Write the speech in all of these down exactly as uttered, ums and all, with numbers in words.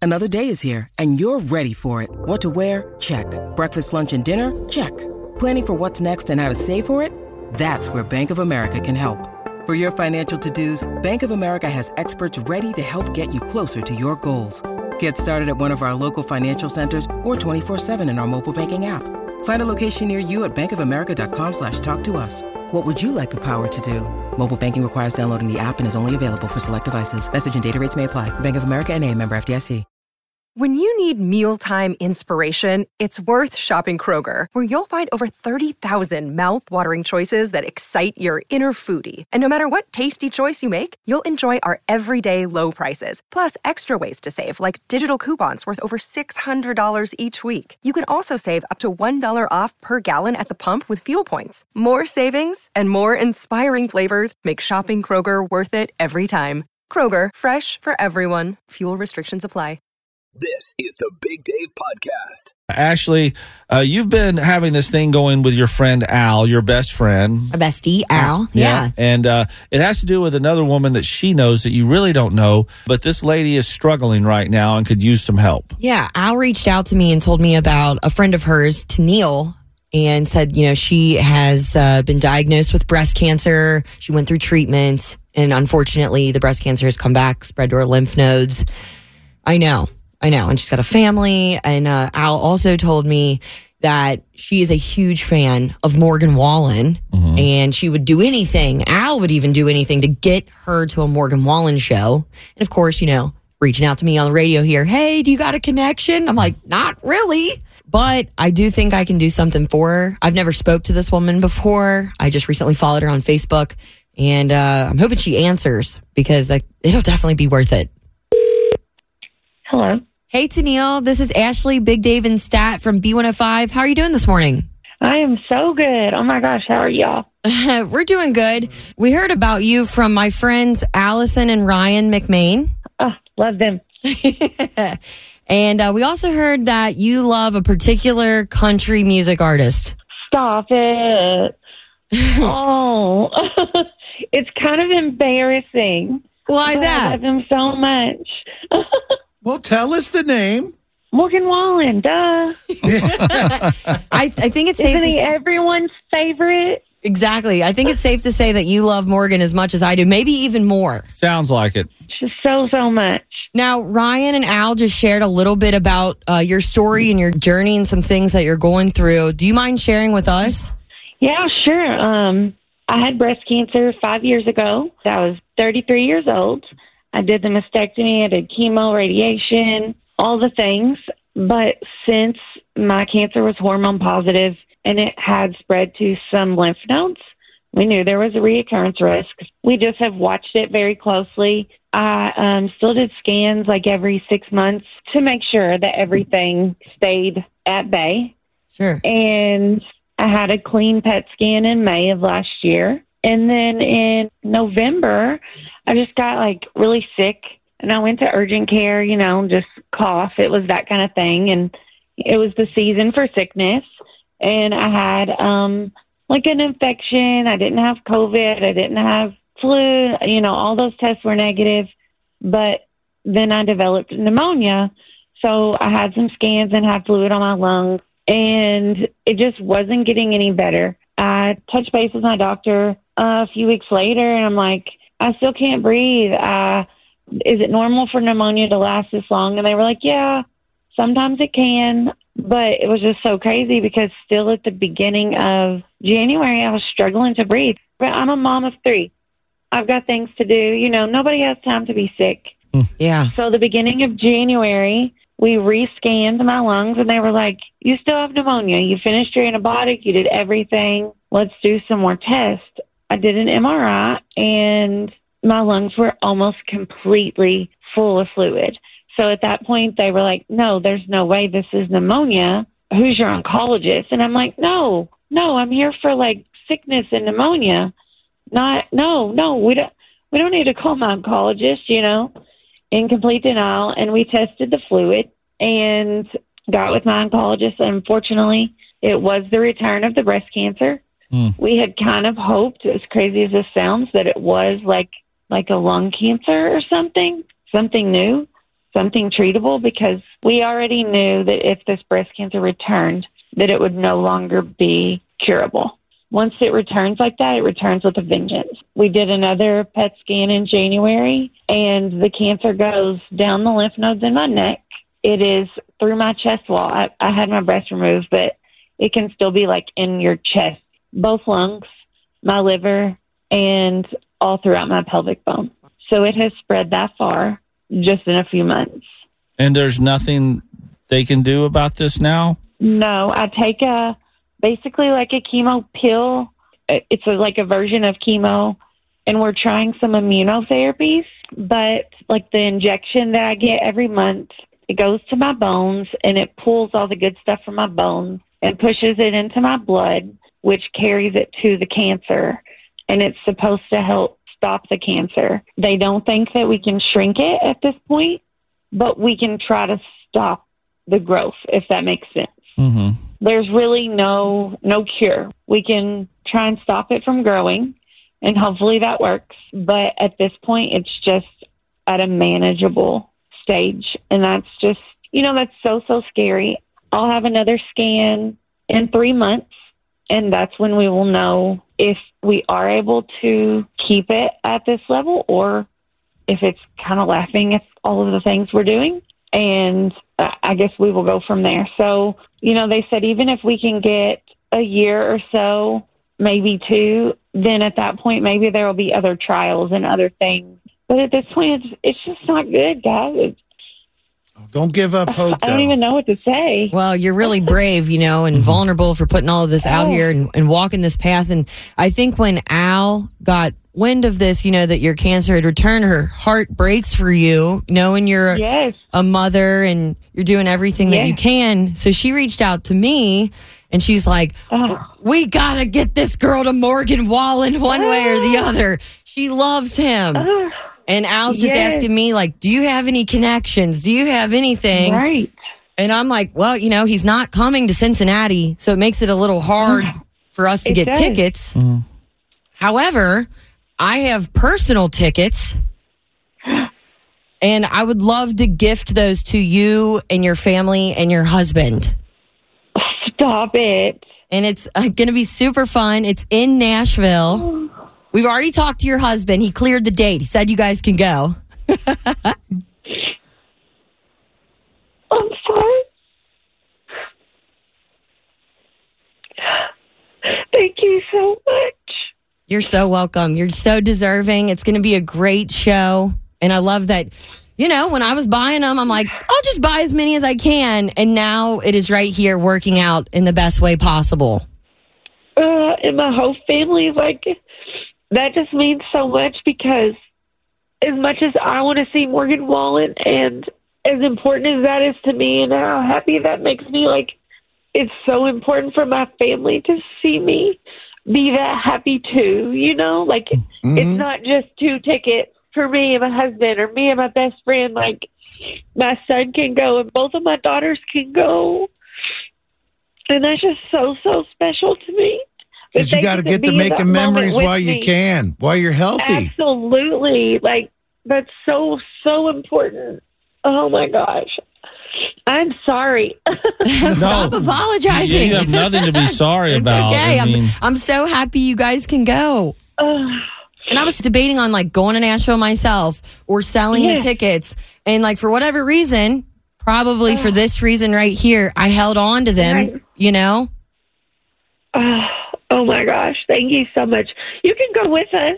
Another day is here, and you're ready for it. What to wear? Check. Breakfast, lunch, and dinner? Check. Planning for what's next and how to save for it? That's where Bank of America can help. For your financial to-dos, Bank of America has experts ready to help get you closer to your goals. Get started at one of our local financial centers or twenty-four seven in our mobile banking app. Find a location near you at bankofamerica.com slash talk to us. What would you like the power to do? Mobile banking requires downloading the app and is only available for select devices. Message and data rates may apply. Bank of America N A, member F D I C. When you need mealtime inspiration, it's worth shopping Kroger, where you'll find over thirty thousand mouth-watering choices that excite your inner foodie. And no matter what tasty choice you make, you'll enjoy our everyday low prices, plus extra ways to save, like digital coupons worth over six hundred dollars each week. You can also save up to one dollar off per gallon at the pump with fuel points. More savings and more inspiring flavors make shopping Kroger worth it every time. Kroger, fresh for everyone. Fuel restrictions apply. This is the Big Dave Podcast. Ashley, uh, you've been having this thing going with your friend Al, your best friend. A bestie, Al. Yeah. yeah. And uh, it has to do with another woman that she knows that you really don't know, but this lady is struggling right now and could use some help. Yeah. Al reached out to me and told me about a friend of hers, Tennille, and said, you know, she has uh, been diagnosed with breast cancer. She went through treatment, and unfortunately, the breast cancer has come back, spread to her lymph nodes. I know. I know, and she's got a family, and uh, Al also told me that she is a huge fan of Morgan Wallen, mm-hmm. and she would do anything, Al would even do anything to get her to a Morgan Wallen show. And of course, you know, reaching out to me on the radio here, hey, do you got a connection? I'm like, not really, but I do think I can do something for her. I've never spoke to this woman before. I just recently followed her on Facebook, and uh, I'm hoping she answers, because I, it'll definitely be worth it. Hello. Hey, Tennille, this is Ashley, Big Dave, and Stat from B one oh five. How are you doing this morning? I am so good. Oh, my gosh. How are y'all? We're doing good. We heard about you from my friends Allison and Ryan McMain. Oh, love them. And uh, we also heard that you love a particular country music artist. Stop it. Oh, it's kind of embarrassing. Why is that? I love him so much. Well, tell us the name. Morgan Wallen, duh. I, I think it's safe Isn't to he everyone's favorite? Exactly. I think it's safe to say that you love Morgan as much as I do, maybe even more. Sounds like it. Just so, so much. Now, Ryan and Al just shared a little bit about uh, your story and your journey and some things that you're going through. Do you mind sharing with us? Yeah, sure. Um, I had breast cancer five years ago. I was thirty-three years old. I did the mastectomy, I did chemo, radiation, all the things. But since my cancer was hormone positive and it had spread to some lymph nodes, we knew there was a reoccurrence risk. We just have watched it very closely. I um, still did scans like every six months to make sure that everything stayed at bay. Sure. And I had a clean P E T scan in May of last year. And then in November, I just got like really sick and I went to urgent care, you know, just cough. It was that kind of thing. And it was the season for sickness. And I had um, like an infection. I didn't have COVID. I didn't have flu. You know, all those tests were negative. But then I developed pneumonia. So I had some scans and had fluid on my lungs. And it just wasn't getting any better. I touched base with my doctor uh, a few weeks later, and I'm like, I still can't breathe. Uh, is it normal for pneumonia to last this long? And they were like, yeah, sometimes it can. But it was just so crazy because still at the beginning of January, I was struggling to breathe. But I'm a mom of three. I've got things to do. You know, nobody has time to be sick. Yeah. So the beginning of January, we re-scanned my lungs, and they were like, you still have pneumonia. You finished your antibiotic. You did everything. Let's do some more tests. I did an M R I, and my lungs were almost completely full of fluid. So at that point, they were like, no, there's no way this is pneumonia. Who's your oncologist? And I'm like, no, no, I'm here for, like, sickness and pneumonia. Not, no, no, we don't, we don't need to call my oncologist, you know. In complete denial, and we tested the fluid and got with my oncologist. Unfortunately, it was the return of the breast cancer. Mm. We had kind of hoped, as crazy as this sounds, that it was like like a lung cancer or something, something new. something treatable, because we already knew that if this breast cancer returned, that it would no longer be curable. Once it returns like that, it returns with a vengeance. We did another P E T scan in January, and the cancer goes down the lymph nodes in my neck. It is through my chest wall. I, I had my breast removed, but it can still be like in your chest, both lungs, my liver, and all throughout my pelvic bone. So it has spread that far just in a few months. And there's nothing they can do about this now? No, I take a basically like a chemo pill. It's a, like a version of chemo, and we're trying some immunotherapies, but like the injection that I get every month, it goes to my bones and it pulls all the good stuff from my bones and pushes it into my blood, which carries it to the cancer, and it's supposed to help stop the cancer. They don't think that we can shrink it at this point, but we can try to stop the growth, if that makes sense. Mm-hmm. There's really no no cure. We can try and stop it from growing, and hopefully that works. But at this point, it's just at a manageable stage, and that's just, you know, that's so, so scary. I'll have another scan in three months, and that's when we will know if we are able to keep it at this level or if it's kind of laughing at all of the things we're doing. And uh, I guess we will go from there. So, you know, they said even if we can get a year or so, maybe two, then at that point, maybe there will be other trials and other things. But at this point, it's, it's just not good, guys. It's, Don't give up hope, I don't though. even know what to say. Well, you're really brave, you know, and vulnerable for putting all of this out Oh. here and, and walking this path. And I think when Al got wind of this, you know, that your cancer had returned, her heart breaks for you, knowing you're Yes. a mother and you're doing everything that Yes. you can. So she reached out to me and she's like, Oh. we got to get this girl to Morgan Wallen one way or the other. She loves him. Oh. And Al's just Yes. asking me, like, do you have any connections? Do you have anything? Right. And I'm like, well, you know, he's not coming to Cincinnati, so it makes it a little hard for us to It get does. tickets. However, I have personal tickets, and I would love to gift those to you and your family and your husband. Stop it. And it's uh, going to be super fun. It's in Nashville. We've already talked to your husband. He cleared the date. He said you guys can go. I'm sorry. Thank you so much. You're so welcome. You're so deserving. It's going to be a great show. And I love that, you know, when I was buying them, I'm like, I'll just buy as many as I can. And now it is right here working out in the best way possible. Uh, and my whole family is like, that just means so much, because as much as I want to see Morgan Wallen, and as important as that is to me and how happy that makes me, like, it's so important for my family to see me be that happy too, you know? Like, Mm-hmm. it's not just two tickets for me and my husband or me and my best friend. Like, my son can go and both of my daughters can go. And that's just so, so special to me. Because you got to get to making memories while you me. can, while you're healthy. Absolutely. Like, that's so, so important. Oh, my gosh. I'm sorry. Stop No. apologizing. You, you have nothing to be sorry It's about. okay. I mean, I'm, I'm so happy you guys can go. Uh, And I was debating on like going to Nashville myself or selling Yeah. the tickets. And like for whatever reason, probably for this reason right here, I held on to them, Right. you know? uh, oh, my gosh. Thank you so much. You can go with us.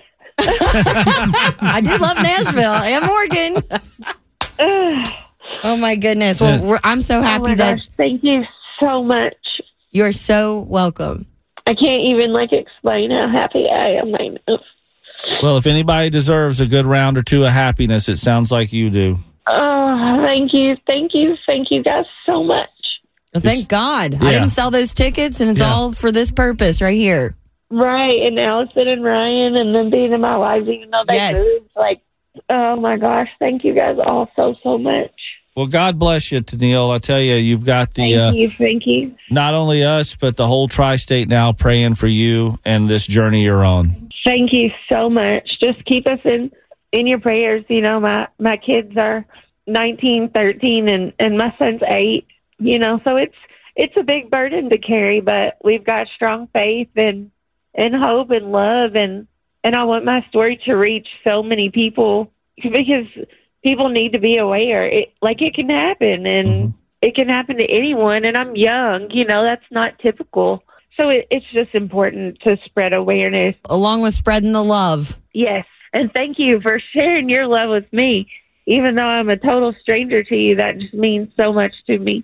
I do love Nashville and Morgan. Uh, Oh my goodness. Well, we're, I'm so oh, happy my that gosh. Thank you so much. you're so welcome. I can't even, like, explain how happy I am right now. well, if anybody deserves a good round or two of happiness, it sounds like you do. Oh, thank you. Thank you. Thank you guys so much. Well, thank God. I yeah. didn't sell those tickets and it's Yeah. all for this purpose right here. Right. And Allison and Ryan and them being in my lives, even though they Yes. moved. Like, oh, my gosh. Thank you guys all so, so much. Well, God bless you, Tennille. I tell you, you've got the Thank uh, you. Thank you. not only us, but the whole tri-state now praying for you and this journey you're on. Thank you so much. Just keep us in, in your prayers. You know, my, my kids are nineteen, thirteen, and, and my son's eight, you know, so it's it's a big burden to carry, but we've got strong faith and, and hope and love, and, and I want my story to reach so many people because people need to be aware. It, like, it can happen, and mm-hmm. it can happen to anyone, and I'm young, you know, that's not typical. So it, it's just important to spread awareness. Along with spreading the love. Yes. And thank you for sharing your love with me. Even though I'm a total stranger to you, that just means so much to me.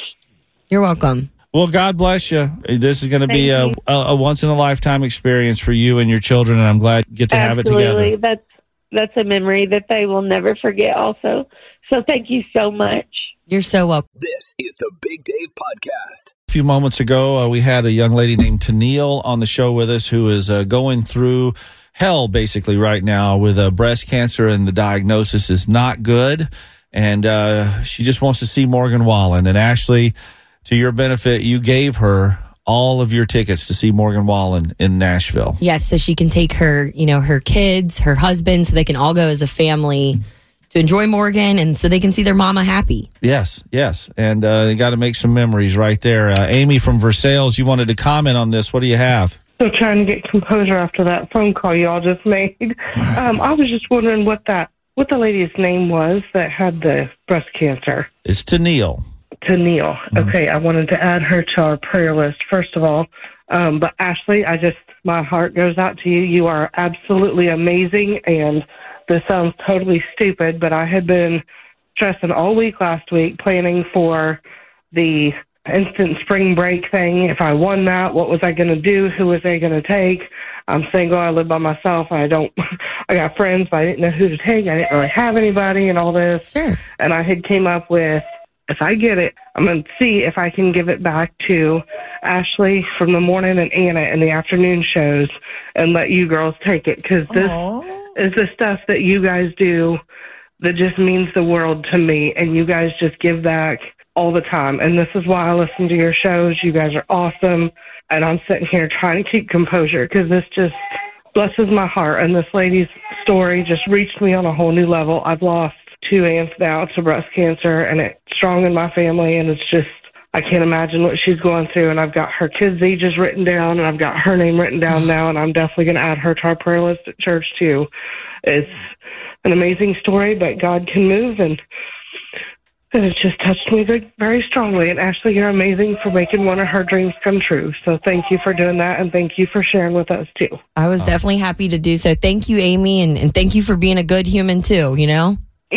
You're welcome. Well, God bless you. This is going to be a, a, a once-in-a-lifetime experience for you and your children, and I'm glad you get to Absolutely. have it together. That's, that's a memory that they will never forget also. So thank you so much. You're so welcome. This is the Big Dave Podcast. A few moments ago, uh, we had a young lady named Tennille on the show with us who is uh, going through hell basically right now with uh, breast cancer, and the diagnosis is not good. And uh, she just wants to see Morgan Wallen. And Ashley, to your benefit, you gave her all of your tickets to see Morgan Wallen in Nashville. Yes, so she can take her, you know, her kids, her husband, so they can all go as a family to enjoy Morgan, and so they can see their mama happy. Yes, yes. And uh, they got to make some memories right there. Uh, Amy from Versailles, you wanted to comment on this. What do you have? Still trying to get composure after that phone call y'all just made. Um, I was just wondering what that what the lady's name was that had the breast cancer. It's Tennille. Tennille. Mm-hmm. Okay, I wanted to add her to our prayer list, first of all. Um, but Ashley, I just, my heart goes out to you. You are absolutely amazing, and this sounds totally stupid, but I had been stressing all week last week planning for the instant spring break thing. If I won that, what was I going to do? Who was I going to take? I'm single. I live by myself. I don't, I got friends, but I didn't know who to take. I didn't really have anybody and all this. Sure. And I had came up with, if I get it, I'm going to see if I can give it back to Ashley from the morning and Anna in the afternoon shows and let you girls take it. Because this Aww. is the stuff that you guys do that just means the world to me. And you guys just give back all the time. And this is why I listen to your shows. You guys are awesome. And I'm sitting here trying to keep composure because this just blesses my heart. And this lady's story just reached me on a whole new level. I've lost two aunts now to breast cancer, and it's strong in my family. And it's just, I can't imagine what she's going through. And I've got her kids' ages written down, and I've got her name written down now. And I'm definitely going to add her to our prayer list at church too. It's an amazing story, but God can move, and And it just touched me very, very strongly. And Ashley, you're amazing for making one of her dreams come true. So thank you for doing that, and thank you for sharing with us, too. I was definitely happy to do so. Thank you, Amy, and, and thank you for being a good human, too, you know?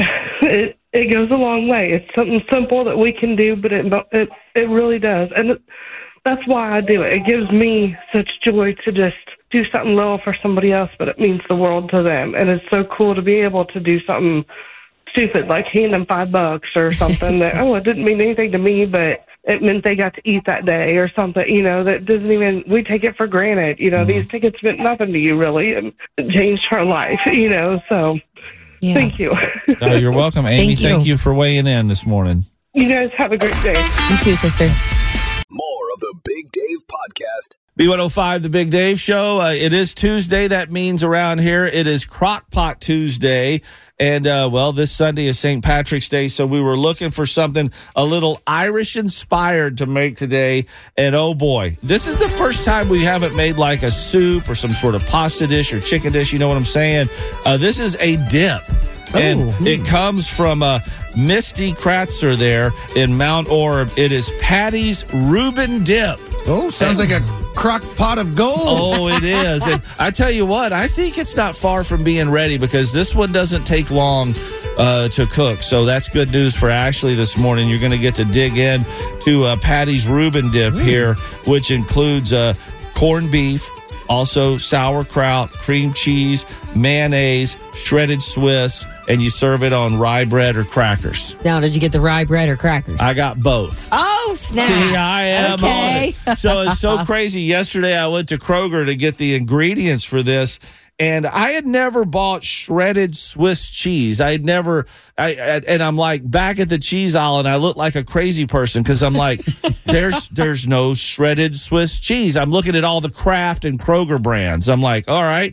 it it goes a long way. It's something simple that we can do, but it it, it really does. And it, that's why I do it. It gives me such joy to just do something little for somebody else, but it means the world to them. And it's so cool to be able to do something stupid, like hand them five bucks or something that, oh, it didn't mean anything to me, but it meant they got to eat that day or something, you know, that doesn't even, we take it for granted. You know, mm-hmm. These tickets meant nothing to you, really, and it changed her life, you know, so yeah. Thank you. Oh, you're welcome, Amy. Thank you. Thank you for weighing in this morning. You guys have a great day. You too, sister. More of the Big Dave Podcast. B one oh five, The Big Dave Show. Uh, it is Tuesday. That means around here it is Crockpot Tuesday. And, uh, well, this Sunday is Saint Patrick's Day, so we were looking for something a little Irish-inspired to make today. And, oh, boy, this is the first time we haven't made, like, a soup or some sort of pasta dish or chicken dish. You know what I'm saying? Uh, this is a dip. And oh. it comes from uh, Misty Kratzer there in Mount Orb. It is Patty's Reuben Dip. Oh, sounds and, like a crock pot of gold. Oh, it is. And I tell you what, I think it's not far from being ready because this one doesn't take long uh, to cook. So that's good news for Ashley this morning. You're going to get to dig in to uh, Patty's Reuben Dip mm. here, which includes uh, corned beef, also sauerkraut, cream cheese, mayonnaise, shredded Swiss, and you serve it on rye bread or crackers. Now, did you get the rye bread or crackers? I got both. Oh, snap. See, I am okay. on it. So it's so crazy. Yesterday, I went to Kroger to get the ingredients for this, and I had never bought shredded Swiss cheese. I had never, I, I and I'm like back at the cheese aisle, and I look like a crazy person because I'm like, there's there's no shredded Swiss cheese. I'm looking at all the Kraft and Kroger brands. I'm like, all right,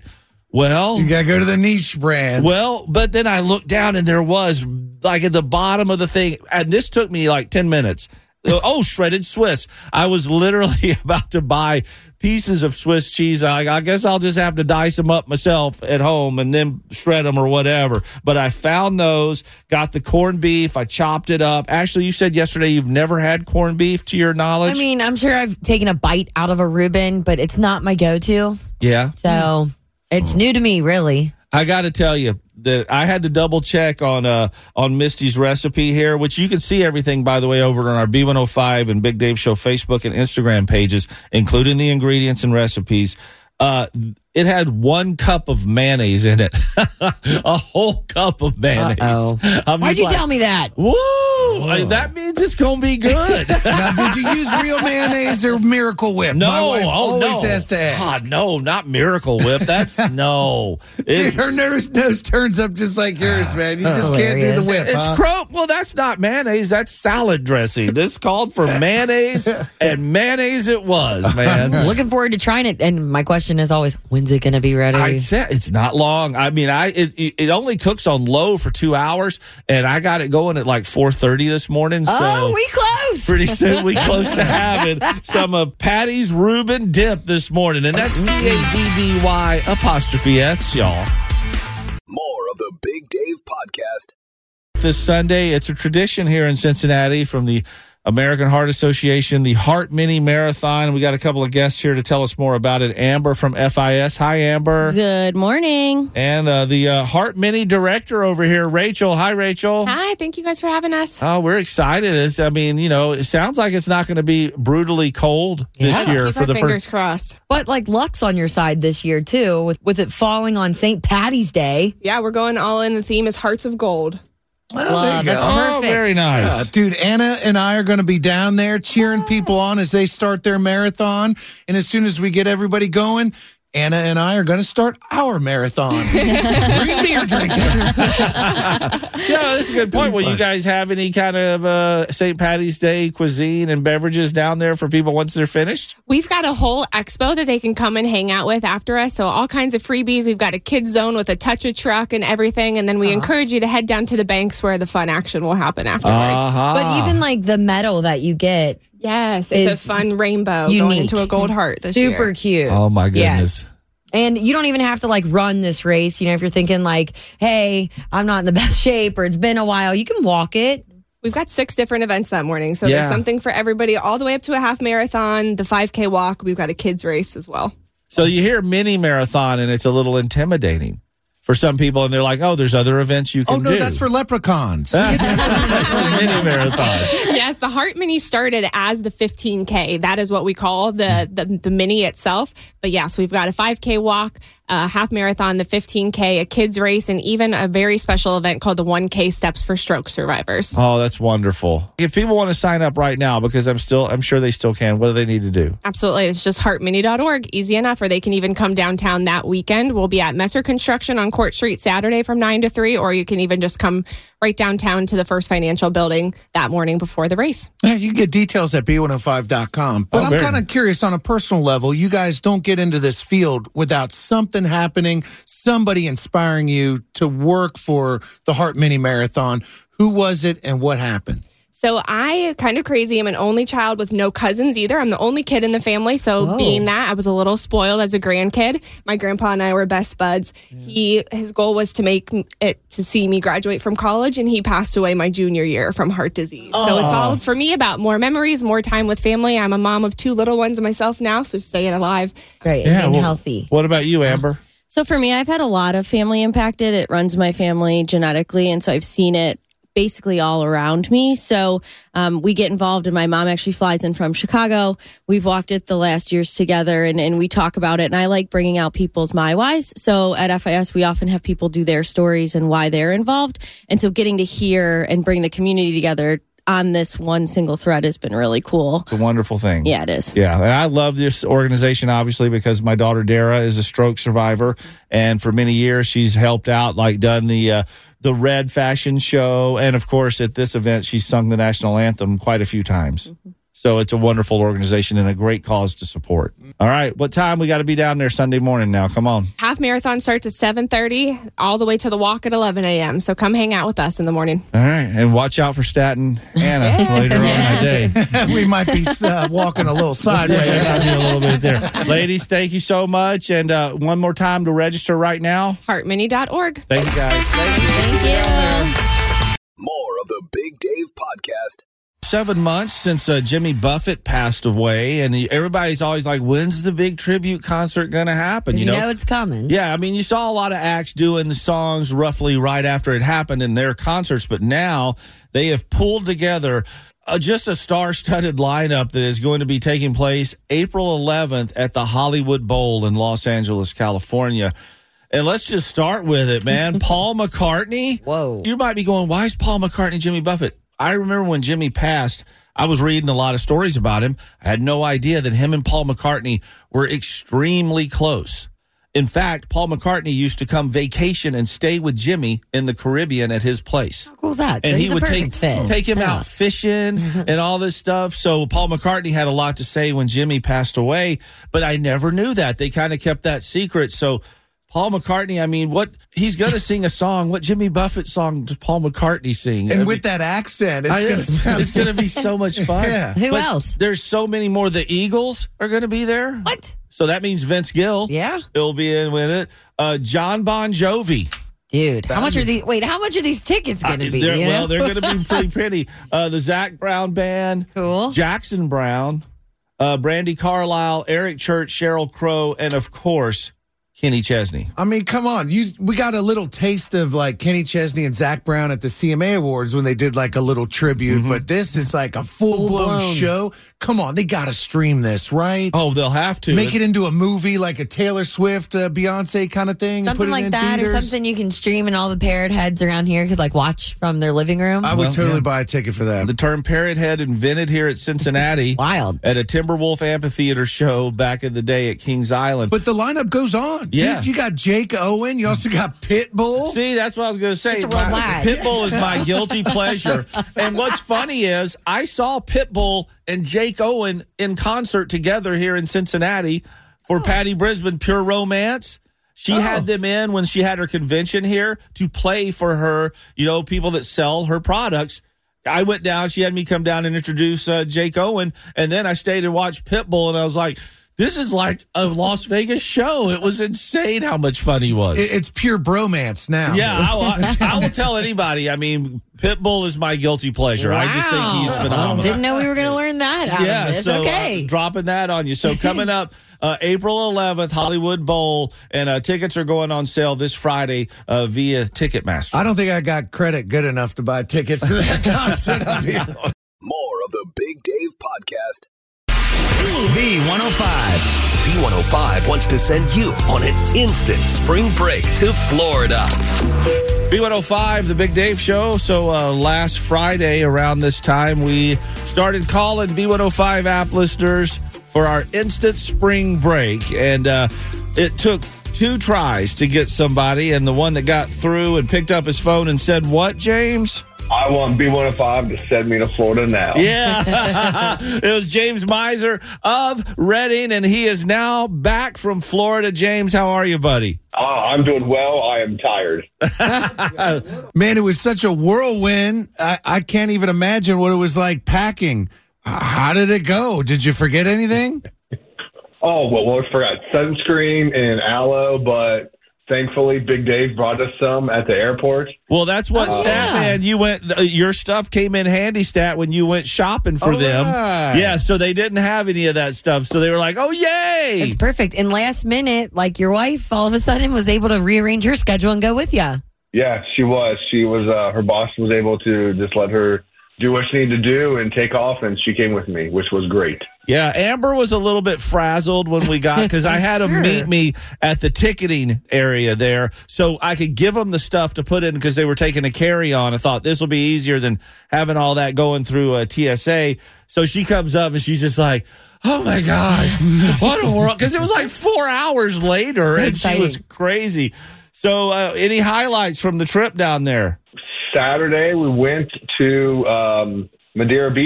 Well, You got to go to the niche brands. well, but then I looked down and there was like at the bottom of the thing, and this took me like ten minutes. Oh, shredded Swiss. I was literally about to buy pieces of Swiss cheese. I, I guess I'll just have to dice them up myself at home and then shred them or whatever. But I found those, got the corned beef. I chopped it up. Ashley, you said yesterday you've never had corned beef to your knowledge. I mean, I'm sure I've taken a bite out of a Reuben, but it's not my go-to. Yeah. So it's new to me, really. I got to tell you that I had to double check on uh on Misty's recipe here, which you can see everything, by the way, over on our B one oh five and Big Dave Show Facebook and Instagram pages, including the ingredients and recipes. Uh, it had one cup of mayonnaise in it, a whole cup of mayonnaise. Uh-oh. I'm Why'd just you like, tell me that? Woo! I- that means it's gonna be good. Now, did you use real mayonnaise or Miracle Whip? No, My wife oh always no, has to ask. God, no, not Miracle Whip. That's no. It- Her nose, nose turns up just like yours, man. You just can't do the Hilarious. whip, It's huh? cro- well, that's not mayonnaise. That's salad dressing. This called for mayonnaise, and mayonnaise it was, man. Looking forward to trying it. And my question is always, when's it going to be ready? I said it's not long. I mean, I it, it only cooks on low for two hours, and I got it going at like four thirty this morning. So oh, we close. pretty soon we close to having some of Patty's Reuben dip this morning, and that's P A D D Y apostrophe S, y'all. More of the Big Dave Podcast. This Sunday, it's a tradition here in Cincinnati from the American Heart Association, the Heart Mini Marathon. We got a couple of guests here to tell us more about it. Amber from F I S. Hi, Amber. Good morning. And uh, the uh, Heart Mini director over here, Rachel. Hi, Rachel. Hi, thank you guys for having us. Oh, we're excited. It's, I mean, you know, it sounds like it's not going to be brutally cold this Yeah. year Keep for our the fingers first. crossed. But like luck's on your side this year, too, with, with it falling on Saint Patty's Day. Yeah, we're going all in. The theme is Hearts of Gold. Well, Love, there you that's go. Oh, perfect. very nice. Uh, dude, Anna and I are going to be down there cheering people on as they start their marathon. And as soon as we get everybody going, Anna and I are going to start our marathon. Bring beer drinking. Yeah, that's a good point. Will you guys have any kind of uh, Saint Patty's Day cuisine and beverages down there for people once they're finished? We've got a whole expo that they can come and hang out with after us. So all kinds of freebies. We've got a kids zone with a touch a truck and everything. And then we encourage you to head down to the banks where the fun action will happen afterwards. Uh-huh. But even like the medal that you get, Yes, it's a Is fun rainbow going unique. into a gold heart this super year. cute. Oh, my goodness. Yes. And you don't even have to like run this race. You know, if you're thinking like, hey, I'm not in the best shape or it's been a while, you can walk it. We've got six different events that morning. So Yeah. there's something for everybody all the way up to a half marathon, the five K walk. We've got a kids race as well. So you hear mini marathon and it's a little intimidating for some people, and they're like, "Oh, there's other events you can Oh, no, do." that's for leprechauns. mini marathon. Yes, the Heart Mini started as the fifteen K. That is what we call the, the the mini itself. But yes, we've got a five K walk, a half marathon, the fifteen K, a kids race, and even a very special event called the one K Steps for Stroke Survivors. Oh, that's wonderful. If people want to sign up right now, because I'm still, I'm sure they still can. What do they need to do? Absolutely. It's just heart mini dot org. Easy enough. Or they can even come downtown that weekend. We'll be at Messer Construction on Court Street Saturday from nine to three, or you can even just come right downtown to the First Financial Building that morning before the race. Yeah, you can get details at B one oh five dot com. But Oh, I'm very kind of curious on a personal level. You guys don't get into this field without something happening, somebody inspiring you to work for the Heart Mini Marathon. Who was it and what happened? So I, kind of crazy, I'm an only child with no cousins either. I'm the only kid in the family. So Whoa. being that, I was a little spoiled as a grandkid. My grandpa and I were best buds. He His goal was to make it to see me graduate from college, and he passed away my junior year from heart disease. So it's all, for me, about more memories, more time with family. I'm a mom of two little ones myself now, so staying alive. Great. Yeah, and well, healthy. What about you, Amber? So for me, I've had a lot of family impacted. It runs my family genetically, and so I've seen it basically all around me. So um, we get involved, and my mom actually flies in from Chicago. We've walked it the last years together, and, and we talk about it, and I like bringing out people's my whys. So at F I S, we often have people do their stories and why they're involved. And so getting to hear and bring the community together on this one single thread has been really cool. It's a wonderful thing. Yeah, it is. Yeah, and I love this organization, obviously, because my daughter Dara is a stroke survivor, and for many years she's helped out, like done the uh, the Red Fashion Show, and of course at this event she's sung the national anthem quite a few times. So it's a wonderful organization and a great cause to support. All right. What time? We got to be down there Sunday morning now. Come on. Half marathon starts at seven thirty, all the way to the walk at eleven a.m. So come hang out with us in the morning. All right. And watch out for Staten Anna later on in the day. We might be uh, walking a little sideways. Yeah, a little bit there. Ladies, thank you so much. And uh, one more time to register right now. heart mini dot org. Thank you, guys. Thank you. Thank you. More of the Big Dave Podcast. Seven months since uh, Jimmy Buffett passed away, and he, everybody's always like, when's the big tribute concert going to happen? You, you know, know it's coming. Yeah, I mean, you saw a lot of acts doing the songs roughly right after it happened in their concerts, but now they have pulled together uh, just a star-studded lineup that is going to be taking place April eleventh at the Hollywood Bowl in Los Angeles, California. And let's just start with it, man. Paul McCartney. Whoa. You might be going, why is Paul McCartney Jimmy Buffett? I remember when Jimmy passed, I was reading a lot of stories about him. I had no idea that him and Paul McCartney were extremely close. In fact, Paul McCartney used to come vacation and stay with Jimmy in the Caribbean at his place. How cool is that? And so he he's would a perfect take, fit. take him Yeah. out fishing and all this stuff. So Paul McCartney had a lot to say when Jimmy passed away, but I never knew that. They kind of kept that secret. So Paul McCartney, I mean, what he's going to sing a song. What Jimmy Buffett song does Paul McCartney sing? And I with mean, that accent, it's I- going to sound it's going to be so much fun. Yeah. Who But else? There's so many more. The Eagles are going to be there. What? So that means Vince Gill. Yeah. He'll be in with it. Uh, John Bon Jovi. Dude, how much are these? Wait, how much are these tickets going to be? They're- you know? well, they're going to be pretty pretty. Uh, the Zach Brown Band. Cool. Jackson Brown. Uh, Brandy Carlisle. Eric Church. Sheryl Crow. And, of course, Kenny Chesney. I mean, come on. You we got a little taste of like Kenny Chesney and Zach Brown at the C M A Awards when they did like a little tribute, but this is like a full blown Full-blown. show. Come on, they got to stream this, right? Oh, they'll have to. Make it into a movie like a Taylor Swift, uh, Beyonce kind of thing. and put Something it like in that, theaters. or something you can stream, and all the parrot heads around here could like watch from their living room. I would Well, totally yeah. buy a ticket for that. The term Parrot Head invented here at Cincinnati. Wild. At a Timberwolf Amphitheater show back in the day at Kings Island. But the lineup goes on. Yeah. Dude, you got Jake Owen. You also got Pitbull. See, that's what I was going to say. Just a world My- wide. Pitbull is my guilty pleasure. And what's funny is I saw Pitbull and Jake Owen in concert together here in Cincinnati for Patty Brisbane Pure Romance. She Oh. had them in when she had her convention here to play for her, you know, people that sell her products. I went down. She had me come down and introduce uh, Jake Owen. And then I stayed and watched Pitbull. And I was like, this is like a Las Vegas show. It was insane how much fun he was. It- It's pure bromance now. Yeah, I, I, I will tell anybody. I mean, Pitbull is my guilty pleasure. I just think he's Wow. phenomenal. Didn't know we were going to learn that out yeah, of this. so Okay. uh, dropping that on you. So coming up uh, April eleventh, Hollywood Bowl, and uh, tickets are going on sale this Friday uh, via Ticketmaster. I don't think I got credit good enough to buy tickets to that concert. I'll be honest. More of the Big Dave Podcast. B one oh five. B one oh five wants to send you on an instant spring break to Florida. B one oh five, the Big Dave Show. So uh, last Friday around this time, we started calling B one oh five app listeners for our instant spring break. And uh, it took two tries to get somebody. And the one that got through and picked up his phone and said, what, James? I want B one oh five to send me to Florida now. Yeah, it was James Miser of Redding, and he is now back from Florida. James, how are you, buddy? Uh, I'm doing well. I am tired. Man, it was such a whirlwind. I, I can't even imagine what it was like packing. Uh, How did it go? Did you forget anything? Oh, well, we forgot sunscreen and aloe, but thankfully Big Dave brought us some at the airport. Well, that's what Oh, Stat yeah. Man, you went, th- your stuff came in handy, Stat, when you went shopping for All them. right. Yeah, so they didn't have any of that stuff. So they were like, oh, yay. It's perfect. And last minute, like your wife all of a sudden was able to rearrange her schedule and go with you. Yeah, she was. She was, uh, her boss was able to just let her do what she needed to do and take off, and she came with me, which was great. Yeah, Amber was a little bit frazzled when we got, because I had them Sure. meet me at the ticketing area there so I could give them the stuff to put in because they were taking a carry-on. I thought this will be easier than having all that going through a T S A. So she comes up and she's just like, oh my gosh, what a world. Because it was like four hours later and she was Exciting. crazy. So uh, any highlights from the trip down there? Saturday, we went to um, Madeira Beach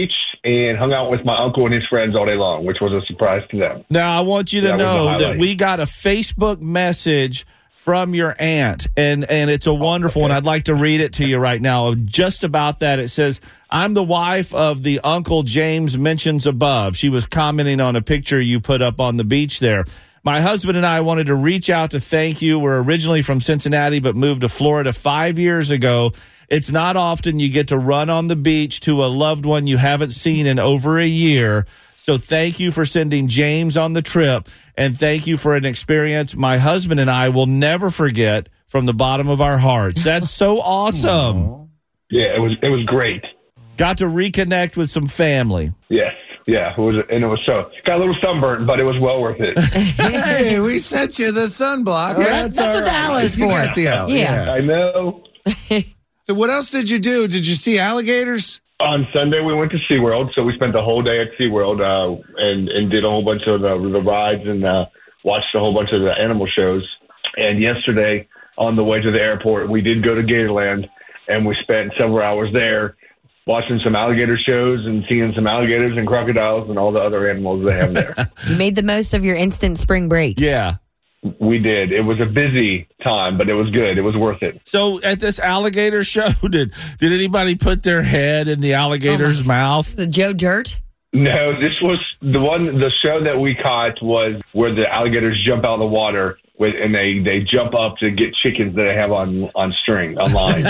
and hung out with my uncle and his friends all day long, which was a surprise to them. Now, I want you to That was the know that highlight. we got a Facebook message from your aunt, and, and it's a wonderful one. I'd like to read it to you right now. Just about that, it says, I'm the wife of the Uncle James mentions above. She was commenting on a picture you put up on the beach there. My husband and I wanted to reach out to thank you. We're originally from Cincinnati, but moved to Florida five years ago. It's not often you get to run on the beach to a loved one you haven't seen in over a year. So thank you for sending James on the trip, and thank you for an experience my husband and I will never forget from the bottom of our hearts. That's so awesome. Yeah, it was it was great. Got to reconnect with some family. Yes, yeah, it was, and it was so got a little sunburnt, but it was well worth it. Hey, we sent you the sunblock. Yeah, that's all what the right. owl is You for. got the owl. Yeah. Yeah. I know. So what else did you do? Did you see alligators? On Sunday, we went to SeaWorld, so we spent the whole day at SeaWorld uh, and, and did a whole bunch of the, the rides and uh, watched a whole bunch of the animal shows. And yesterday, on the way to the airport, we did go to Gatorland, and we spent several hours there watching some alligator shows and seeing some alligators and crocodiles and all the other animals they have there. You made the most of your instant spring break. Yeah. We did. It was a busy time, but it was good. It was worth it. So at this alligator show, did did anybody put their head in the alligator's Oh mouth? The Joe Dirt? No, this was the one. The show that we caught was where the alligators jump out of the water with, and they, they jump up to get chickens that they have on on string online.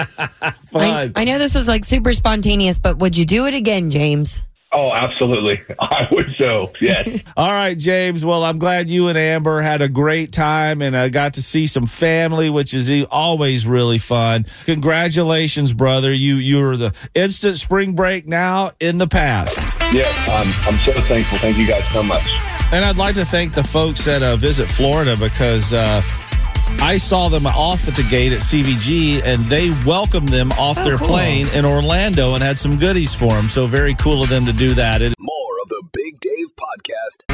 I, I know this was like super spontaneous, but would you do it again, James? Oh, absolutely. I would so. Yes. All right, James. Well, I'm glad you and Amber had a great time and uh, got to see some family, which is e- always really fun. Congratulations, brother. You you are the instant spring break now in the past. Yeah, I'm I'm so thankful. Thank you guys so much. And I'd like to thank the folks that uh, Visit Florida because uh, I saw them off at the gate at C V G, and they welcomed them off Oh, their cool. plane in Orlando and had some goodies for them. So very cool of them to do that. It- More of the Big Dave Podcast.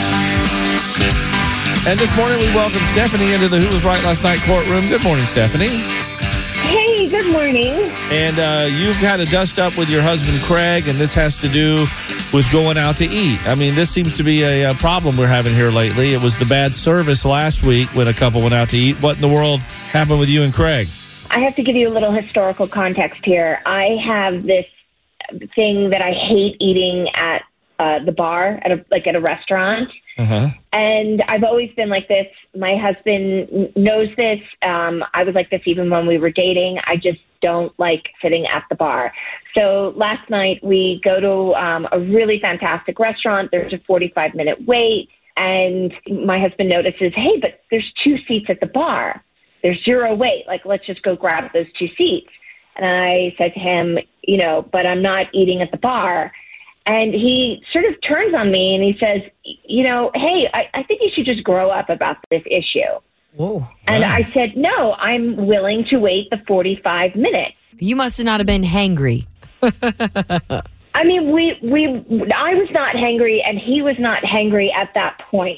and this morning we welcome Stephanie into the Who Was Right Last Night courtroom. Good morning, Stephanie. Hey, good morning. And uh, you've had to dust up with your husband, Craig, and this has to do with going out to eat. I mean, this seems to be a, a problem we're having here lately. It was the bad service last week when a couple went out to eat. What in the world happened with you and Craig? I have to give you a little historical context here. I have this thing that I hate eating at uh, the bar, at a, like at a restaurant. Uh-huh. And I've always been like this. My husband n- knows this. Um, I was like this even when we were dating. I just don't like sitting at the bar. So last night we go to um, a really fantastic restaurant. There's a forty-five minute wait. And my husband notices, hey, but there's two seats at the bar. There's zero wait. Like, let's just go grab those two seats. And I said to him, you know, but I'm not eating at the bar. And he sort of turns on me and he says, you know, hey, I, I think you should just grow up about this issue. Whoa. And Wow. I said, no, I'm willing to wait the forty-five minutes. You must have not have been hangry. I mean, we, we, I was not hangry and he was not hangry at that point.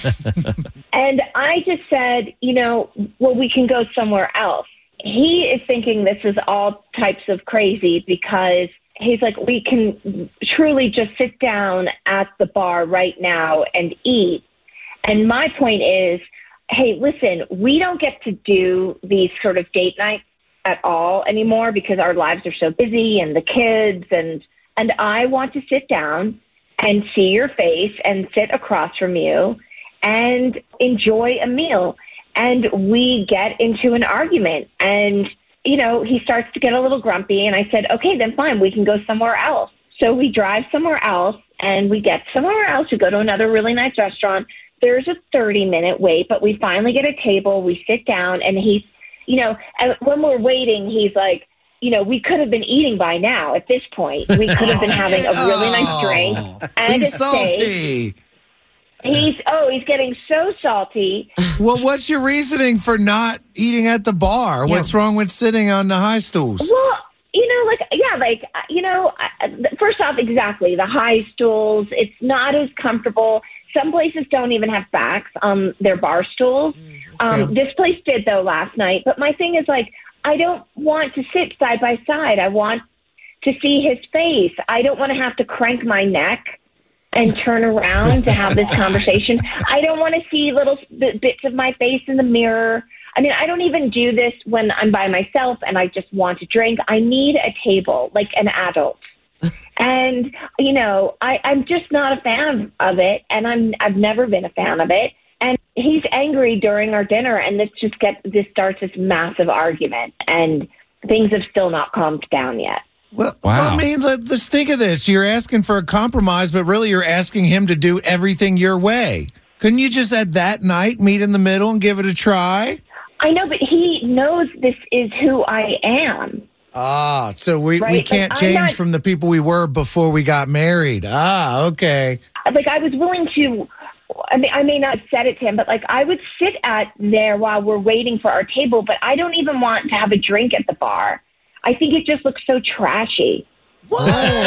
And I just said, you know, well, we can go somewhere else. He is thinking this is all types of crazy because he's like, we can truly just sit down at the bar right now and eat. And my point is, hey, listen, we don't get to do these sort of date nights at all anymore because our lives are so busy and the kids and and I want to sit down and see your face and sit across from you and enjoy a meal. And we get into an argument and, you know, he starts to get a little grumpy and I said, okay, then fine, we can go somewhere else. So we drive somewhere else and we get somewhere else. We go to another really nice restaurant. There's a thirty minute wait, but we finally get a table. We sit down and he's, you know, and when we're waiting, he's like, you know, we could have been eating by now at this point. We could have been having a really nice drink and He's a steak. salty. He's, oh, he's getting so salty. Well, what's your reasoning for not eating at the bar? What's wrong with sitting on the high stools? Well, you know, like, yeah, like, uh, you know, uh, first off, exactly, the high stools, it's not as comfortable. Some places don't even have backs on their bar stools. Um, this place did, though, last night. But my thing is, like, I don't want to sit side by side. I want to see his face. I don't want to have to crank my neck and turn around to have this conversation. I don't want to see little b- bits of my face in the mirror. I mean, I don't even do this when I'm by myself and I just want to drink. I need a table, like an adult. And, you know, I, I'm just not a fan of it, and I'm, I've never been a fan of it. And he's angry during our dinner, and this just gets, this starts this massive argument, and things have still not calmed down yet. Well, well, I mean, let, let's think of this. You're asking for a compromise, but really you're asking him to do everything your way. Couldn't you just at that night meet in the middle and give it a try? I know, but he knows this is who I am. Ah, so we, Right, we can't like, I'm change not- from the people we were before we got married. Ah, okay. Like, I was willing to, I mean, I may not have said it to him, but like, I would sit at there while we're waiting for our table, but I don't even want to have a drink at the bar. I think it just looks so trashy. What?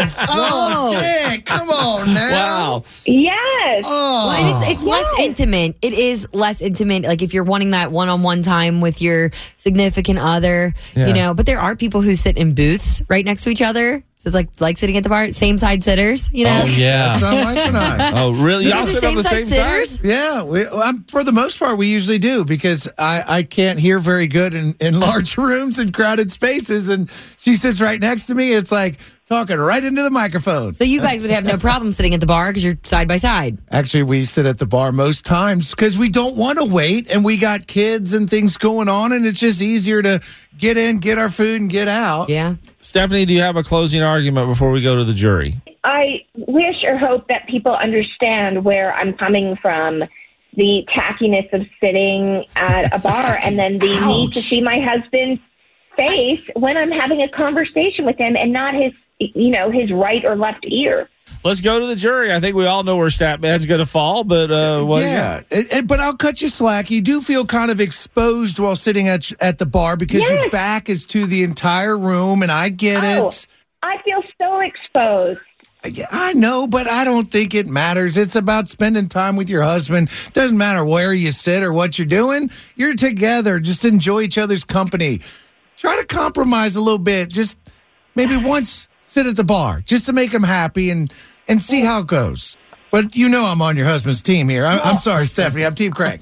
Oh, dang, come on now. Wow. Yes. Oh. Well, and it's it's less intimate. It is less intimate. Like if you're wanting that one-on-one time with your significant other, Yeah. you know. But there are people who sit in booths right next to each other. So it's like like sitting at the bar, same side sitters, you know. Oh, yeah. That's my wife and I. Oh, really? You Y'all guys are sit on the same same-side side? Yeah, we, um, for the most part, we usually do because I, I can't hear very good in, in large rooms and crowded spaces. And she sits right next to me. It's like talking right into the microphone. So you guys would have no problem sitting at the bar because you're side by side. Actually, we sit at the bar most times because we don't want to wait and we got kids and things going on. And it's just easier to get in, get our food, and get out. Yeah. Stephanie, do you have a closing argument before we go to the jury? I wish or hope that people understand where I'm coming from. The tackiness of sitting at a bar and then the need to see my husband's face when I'm having a conversation with him and not his, you know, his right or left ear. Let's go to the jury. I think we all know where Statman's going to fall, but uh, what, yeah, and- and- but I'll cut you slack. You do feel kind of exposed while sitting at at the bar because your Yes. back is to the entire room, and I get Oh, it. I feel so exposed. Yeah, I know, but I don't think it matters. It's about spending time with your husband. Doesn't matter where you sit or what you're doing. You're together. Just enjoy each other's company. Try to compromise a little bit. Just maybe once sit at the bar just to make him happy and, and see how it goes. But you know I'm on your husband's team here. I, I'm sorry, Stephanie. I'm Team Craig.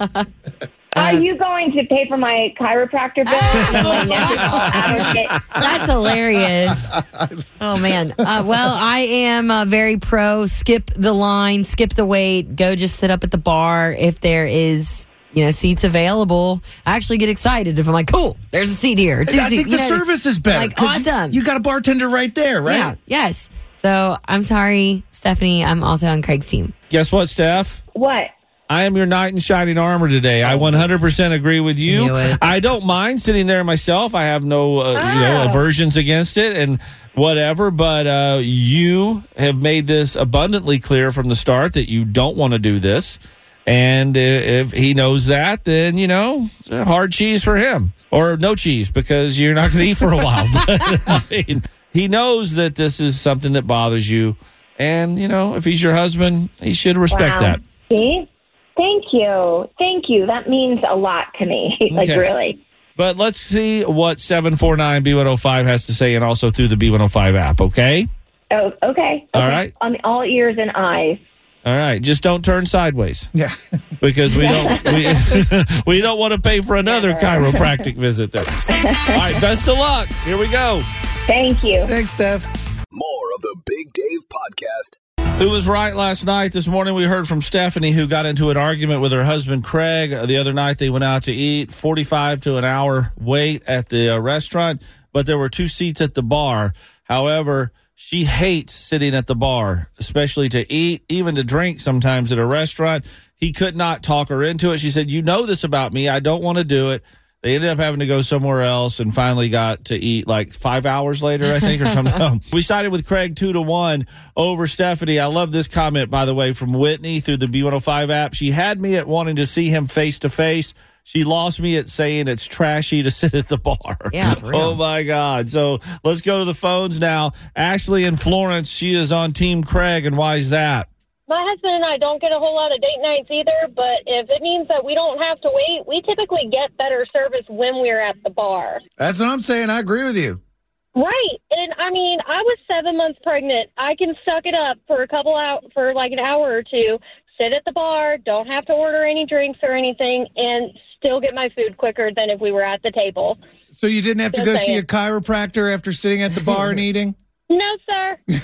Are you going to pay for my chiropractor bill? My neck is all out of it. That's hilarious. Oh, man. Uh, well, I am uh, very pro skip the line, skip the wait, go just sit up at the bar if there is, you know, seats available. I actually get excited if I'm like, cool, there's a seat here. Two I think seats, the you know, service is better. Like, 'cause you- awesome. You, got a bartender right there, right? Yeah, yes. So I'm sorry, Stephanie. I'm also on Craig's team. Guess what, Steph? What? I am your knight in shining armor today. I one hundred percent agree with you. Knew it. I don't mind sitting there myself. I have no, uh, you know, Oh. aversions against it and whatever. But uh, you have made this abundantly clear from the start that you don't want to do this. And uh, if he knows that, then, you know, it's a hard cheese for him. Or no cheese because you're not going to eat for a while. But, I mean, he knows that this is something that bothers you. And, you know, if he's your husband, he should respect Wow. that. See? Thank you. Thank you. That means a lot to me. like, Okay. really. But let's see what seven four nine B one oh five has to say and also through the B one oh five app, okay? Oh, okay. All Okay. right. On all ears and eyes. All right. Just don't turn sideways Yeah. because we don't we, we don't want to pay for another chiropractic visit there. All right. Best of luck. Here we go. Thank you. Thanks, Steph. More of the Big Dave Podcast. Who was right last night? This morning we heard from Stephanie, who got into an argument with her husband, Craig. The other night they went out to eat, forty-five to an hour wait at the uh, restaurant, but there were two seats at the bar. However, she hates sitting at the bar, especially to eat, even to drink sometimes at a restaurant. He could not talk her into it. She said, you know this about me. I don't want to do it. They ended up having to go somewhere else and finally got to eat like five hours later, I think, or something. We sided with Craig two to one over Stephanie. I love this comment, by the way, from Whitney through the B one oh five app. She had me at wanting to see him face to face. She lost me at saying it's trashy to sit at the bar. Yeah, for real. Oh, my God. So let's go to the phones now. Ashley in Florence, she is on Team Craig, and why is that? My husband and I don't get a whole lot of date nights either, but if it means that we don't have to wait, we typically get better service when we're at the bar. That's what I'm saying. I agree with you. Right. And I mean, I was seven months pregnant. I can suck it up for a couple out for like an hour or two, sit at the bar, don't have to order any drinks or anything, and still get my food quicker than if we were at the table. So you didn't have to Just go see saying. a chiropractor after sitting at the bar and eating? No, sir. No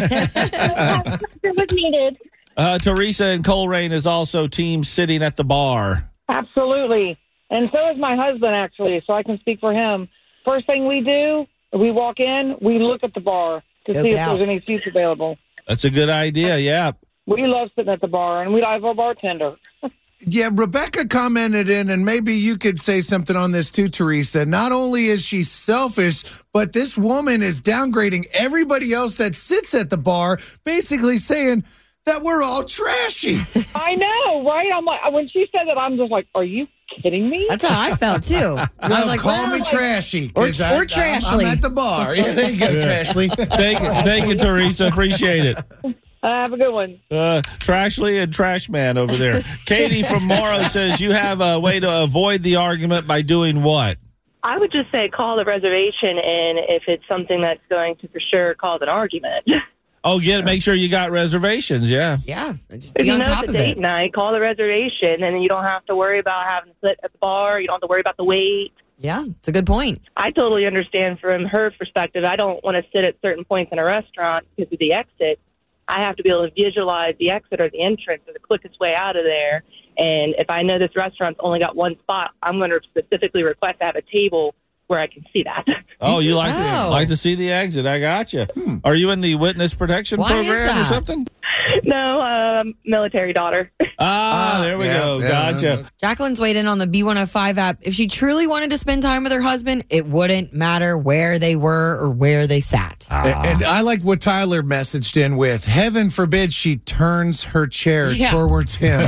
chiropractor was needed. Uh, Teresa and Coleraine is also team sitting at the bar. Absolutely. And so is my husband, actually, so I can speak for him. First thing we do, we walk in, we look at the bar to Scope see it if out. there's any seats available. That's a good idea, yeah. We love sitting at the bar, and we love our bartender. Yeah, Rebecca commented in, and maybe you could say something on this too, Teresa. Not only is she selfish, but this woman is downgrading everybody else that sits at the bar, basically saying that we're all trashy. I know, right? I'm like, when she said that, I'm just like, are you kidding me? That's how I felt too. I was Well, like, call well, me trashy. or, 'cause I- or I'm- Trashly. I'm at the bar. Yeah, there you go, Trashly. Thank you, thank you, Teresa. Appreciate it. Uh, have a good one. Uh, Trashly and Trash Man over there. Katie from Morrow says you have a way to avoid the argument by doing what? I would just say call the reservation in if it's something that's going to for sure cause an argument. Oh, get make sure you got reservations. Yeah, yeah. If Be you on know top it's a of date it. night, call the reservation, and then you don't have to worry about having to sit at the bar. You don't have to worry about the wait. Yeah, it's a good point. I totally understand from her perspective. I don't want to sit at certain points in a restaurant because of the exit. I have to be able to visualize the exit or the entrance or the quickest way out of there. And if I know this restaurant's only got one spot, I'm going to specifically request to have a table where I can see that. Oh, you like Oh. like to see the exit? I got you. Are you in the witness protection Why is program or that? something? No, um, military daughter. Ah, there we yeah, go. yeah, Gotcha. yeah. Jacqueline's weighed in on the B one oh five app. If she truly wanted to spend time with her husband, it wouldn't matter where they were or where they sat. And, and I like what Tyler messaged in with. Heaven forbid she turns her chair Yeah. towards him.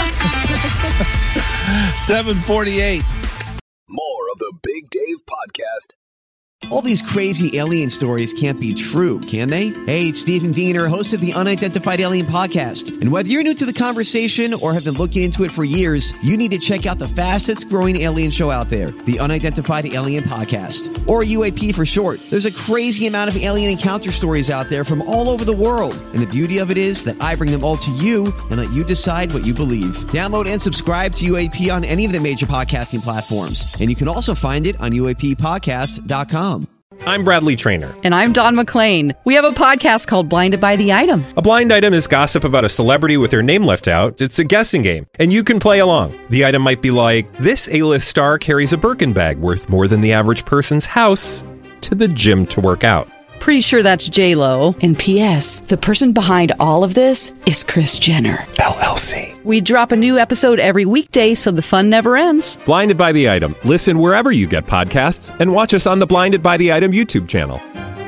seven forty-eight. More of the Big Dave Podcast. All these crazy alien stories can't be true, can they? Hey, it's Stephen Diener, host of the Unidentified Alien Podcast. And whether you're new to the conversation or have been looking into it for years, you need to check out the fastest growing alien show out there, the Unidentified Alien Podcast, or U A P for short. There's a crazy amount of alien encounter stories out there from all over the world. And the beauty of it is that I bring them all to you and let you decide what you believe. Download and subscribe to U A P on any of the major podcasting platforms. And you can also find it on U A P podcast dot com. I'm Bradley Trainer. And I'm Don McClain. We have a podcast called Blinded by the Item. A blind item is gossip about a celebrity with their name left out. It's a guessing game, and you can play along. The item might be like, this A-list star carries a Birkin bag worth more than the average person's house to the gym to work out. Pretty sure that's J-Lo. And P S the person behind all of this is Kris Jenner, L L C. We drop a new episode every weekday so the fun never ends. Blinded by the Item. Listen wherever you get podcasts and watch us on the Blinded by the Item YouTube channel.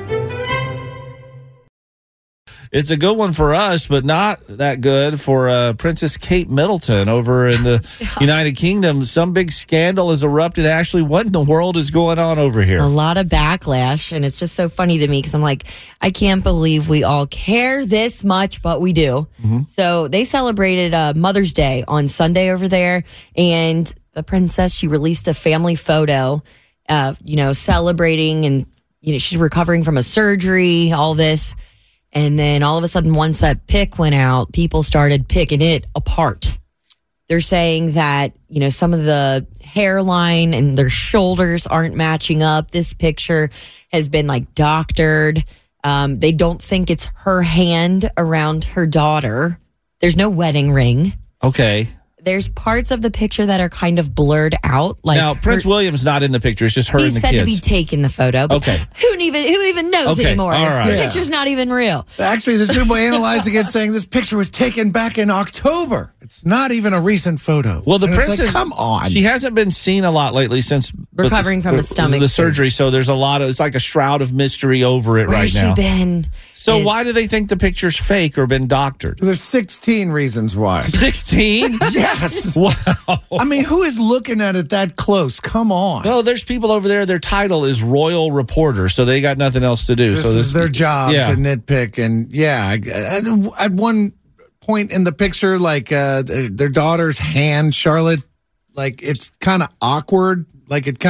It's a good one for us, but not that good for uh, Princess Kate Middleton over in the United Kingdom. Some big scandal has erupted. Ashley, what in the world is going on over here? A lot of backlash, and it's just so funny to me because I'm like, I can't believe we all care this much, but we do. Mm-hmm. So they celebrated uh, Mother's Day on Sunday over there, and the princess, she released a family photo, uh, you know, celebrating, and you know, she's recovering from a surgery, all this. And then all of a sudden, once that pic went out, people started picking it apart. They're saying that, you know, some of the hairline and their shoulders aren't matching up. This picture has been like doctored. Um, they don't think it's her hand around her daughter. There's no wedding ring. Okay. There's parts of the picture that are kind of blurred out. Like now, Prince her, William's not in the picture. It's just her he's and the said kids. to be taking the photo. But Okay. Who even who even knows Okay, anymore? all right. The Yeah. picture's not even real. Actually, there's people analyzing it saying this picture was taken back in October. It's not even a recent photo. Well, the And it's princess, like, come on. she hasn't been seen a lot lately since Recovering from the, a stomach the surgery. So there's a lot of it's like a shroud of mystery over it Where's right now. she been? So And- why do they think the picture's fake or been doctored? There's sixteen reasons why. sixteen? Yes. Wow. I mean, who is looking at it that close? Come on. No, there's people over there. Their title is royal reporter, so they got nothing else to do. This so this is their job yeah. to nitpick. And yeah, I- I- at one point in the picture, like uh, their daughter's hand, Charlotte, like it's kind of awkward. Like it kind of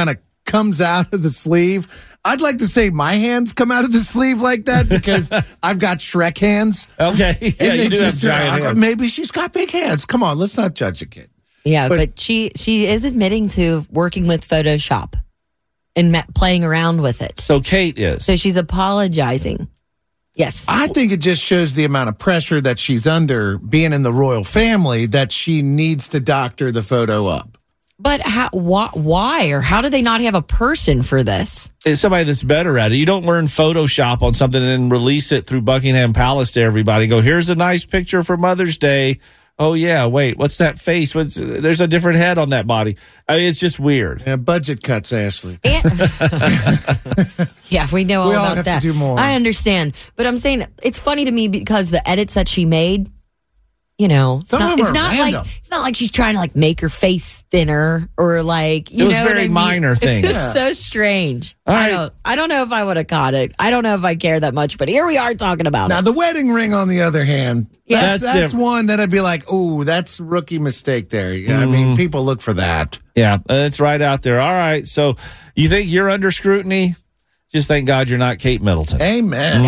comes out of the sleeve. I'd like to say my hands come out of the sleeve like that because I've got Shrek hands. Okay. Yeah, and you they do just have giant are- hands. Maybe she's got big hands. Come on, let's not judge a kid. Yeah, But- but, she she is admitting to working with Photoshop and ma- playing around with it. So Kate is. So she's apologizing. Yes. I think it just shows the amount of pressure that she's under being in the royal family that she needs to doctor the photo up. But how, why, why or how do they not have a person for this? It's somebody that's better at it. You don't learn Photoshop on something and then release it through Buckingham Palace to everybody. Go, here's a nice picture for Mother's Day. Oh, yeah, wait, what's that face? What's, there's a different head on that body. I mean, it's just weird. Yeah, budget cuts, Ashley. Yeah, we know all We all about have to that. do more. I understand. But I'm saying it's funny to me because the edits that she made, you know, it's Some not, of them it's are not random. like it's not like she's trying to like make her face thinner or like you It was know what very I mean? minor things. It's Yeah. so strange. All I right. don't I don't know if I would have caught it. I don't know if I care that much, but here we are talking about Now, it. the wedding ring, on the other hand, Yeah. that's, That's that's different. one that I'd be like, oh, that's rookie mistake there. Yeah, I mean, people look for that. Yeah, it's right out there. All right, so you think you're under scrutiny? Just thank God you're not Kate Middleton. Amen.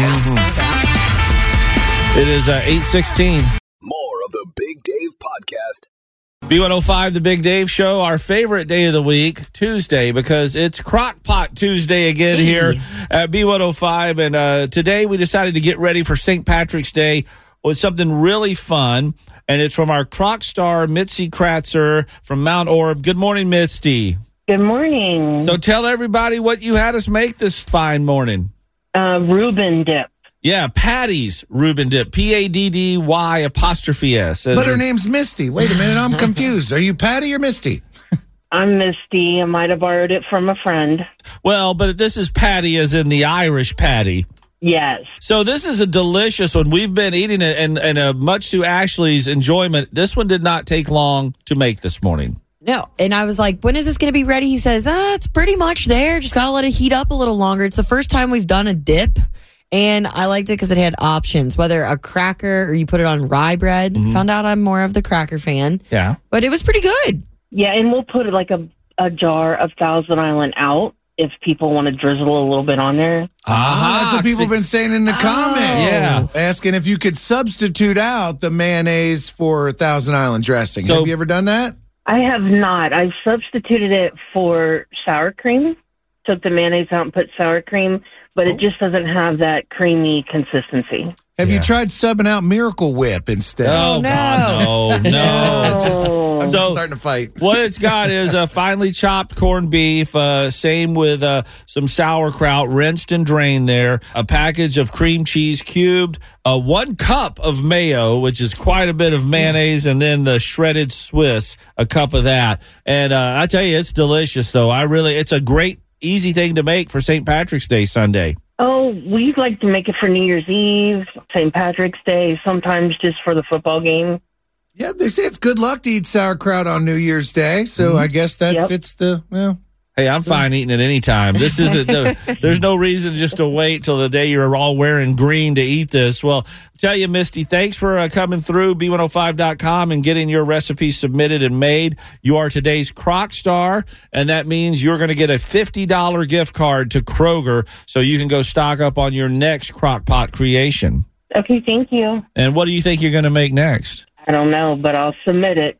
It is uh, eight sixteen. More of the Big Dave Podcast. B one oh five, The Big Dave Show, our favorite day of the week, Tuesday, because it's Crock-Pot Tuesday again here at B one oh five. And uh, today we decided to get ready for Saint Patrick's Day with something really fun. And it's from our Croc star, Mitzi Kratzer from Mount Orb. Good morning, Misty. Good morning. So tell everybody what you had us make this fine morning. Uh, Reuben dip. Yeah, Patty's Reuben Dip, P A D D Y apostrophe S. But her name's Misty. Wait a minute, I'm confused. Are you Patty or Misty? I'm Misty. I might have borrowed it from a friend. Well, but this is Patty as in the Irish Patty. Yes. So this is a delicious one. We've been eating it, and, and uh, much to Ashley's enjoyment, this one did not take long to make this morning. No, and I was like, when is this going to be ready? He says, ah, it's pretty much there. Just got to let it heat up a little longer. It's the first time we've done a dip. And I liked it because it had options, whether a cracker or you put it on rye bread. Mm-hmm. Found out I'm more of the cracker fan. Yeah. But it was pretty good. Yeah, and we'll put like a, a jar of Thousand Island out if people want to drizzle a little bit on there. Ah, that's what people have been saying in the comments. Yeah. Asking if you could substitute out the mayonnaise for Thousand Island dressing. So- have you ever done that? I have not. I've substituted it for sour cream. Took the mayonnaise out and put sour cream, but it just doesn't have that creamy consistency. Have you tried subbing out Miracle Whip instead? Oh, God, no, no. Just, I'm just So- starting to fight. What it's got is a finely chopped corned beef, uh, same with uh, some sauerkraut, rinsed and drained there, a package of cream cheese cubed, uh, one cup of mayo, which is quite a bit of mayonnaise, and then the shredded Swiss, a cup of that. And uh, I tell you, it's delicious, though. I really, it's a great, easy thing to make for Saint Patrick's Day Sunday. Oh, we like to make it for New Year's Eve, Saint Patrick's Day, sometimes just for the football game. Yeah, they say it's good luck to eat sauerkraut on New Year's Day, so I guess that Yep. fits the, well. Hey, I'm fine eating it anytime. This isn't. The, there's no reason just to wait till the day you're all wearing green to eat this. Well, I tell you, Misty, thanks for uh, coming through B one oh five dot com and getting your recipe submitted and made. You are today's Croc star, and that means you're going to get a fifty dollars gift card to Kroger, so you can go stock up on your next crock pot creation. Okay, thank you. And what do you think you're going to make next? I don't know, but I'll submit it.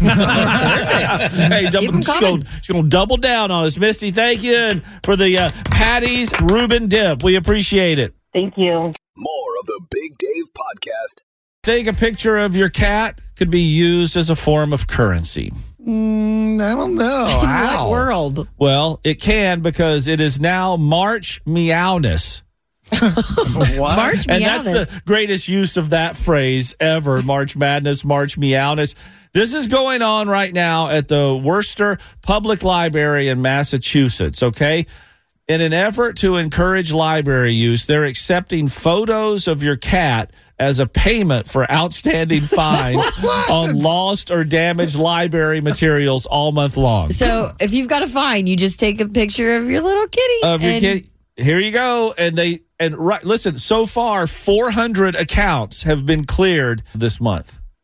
Hey, double, she's going to double down on us. Misty, thank you and for the uh, Patty's Reuben Dip. We appreciate it. Thank you. More of the Big Dave Podcast. Think a picture of your cat could be used as a form of currency. Mm, I don't know. In How? what world? Well, it can because it is now March Meowness. What? March And that's Meowness. the greatest use of that phrase ever, March Madness, March Meowness. This is going on right now at the Worcester Public Library in Massachusetts, okay? In an effort to encourage library use, they're accepting photos of your cat as a payment for outstanding fines on lost or damaged library materials all month long. So if you've got a fine, you just take a picture of your little kitty. Of your and- kid. Here you go. And they, and right, listen, so far, four hundred accounts have been cleared this month.